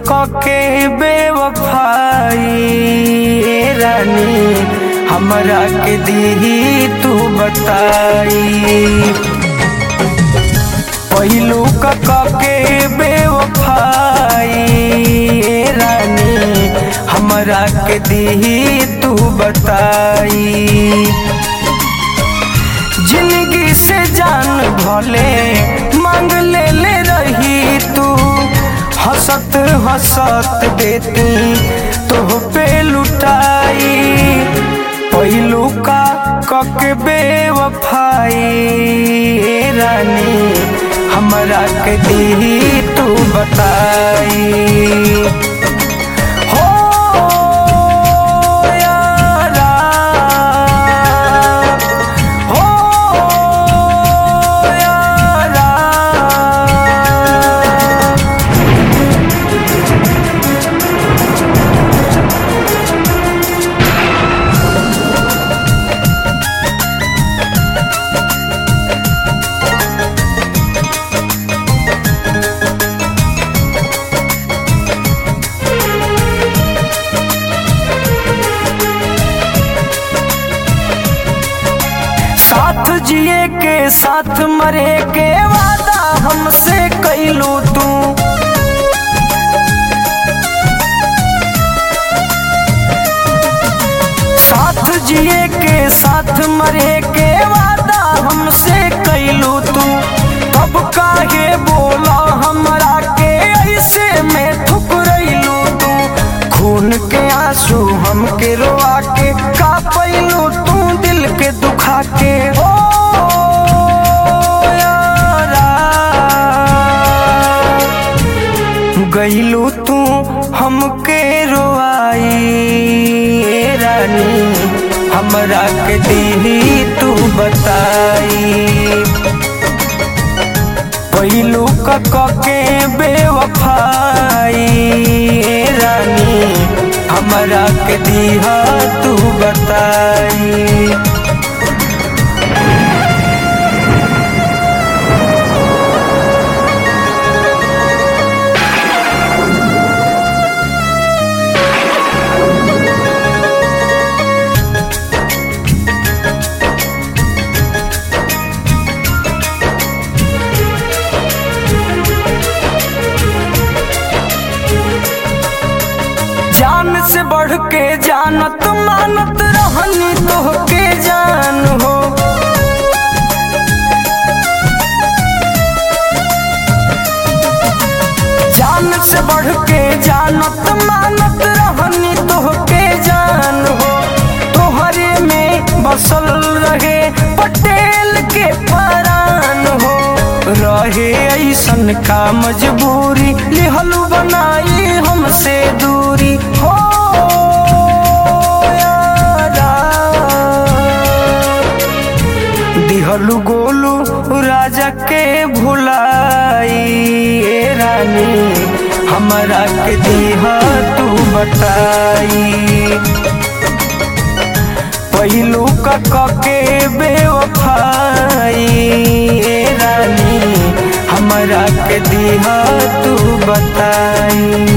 कके बेवफाई रानी हमरा के दीही तू बताई। पहिलू कके बेवफाई रानी हमरा के दीही तू बताई। जिंदगी से जान भले मांग ले रही तू हंसत हंसत देती तो पे लुटाई। पहिलू का कके बेवफाई रानी हमरा के दीही तू बताई। साथ जिए के साथ मरे के वादा हमसे कैलू तू। साथ जिए के साथ मरे के वादा हमसे कैलू तू। अब काहे बोला हमरा के ऐसे में ठुकरैलू तू। खून के आंसू हमके रोआ के का पैलू तू दिल के दुखा के। ओ यारा गईलू तू हमके रोआई रानी हमरा के दीही तू बताई। पहिलू कके बेवफाई रानी हमरा के दीहा तू बताई। जान से बढ़ के जानत मानत रहनी तोहके जान हो। जान से बढ़ के जानत मानत रहनी तोहके जान हो। तोहरे में बसल रहे पटेल के परान हो। रहे ऐसन का मजबूरी लिहलू बनाई हमसे दूरी। हो यारा दिहलू गोलू राजा के भुलाई रानी हमरा के दीहा तू बताई। पहिलू कके बेवफाई रानी हमरा के दीहा तू बताई।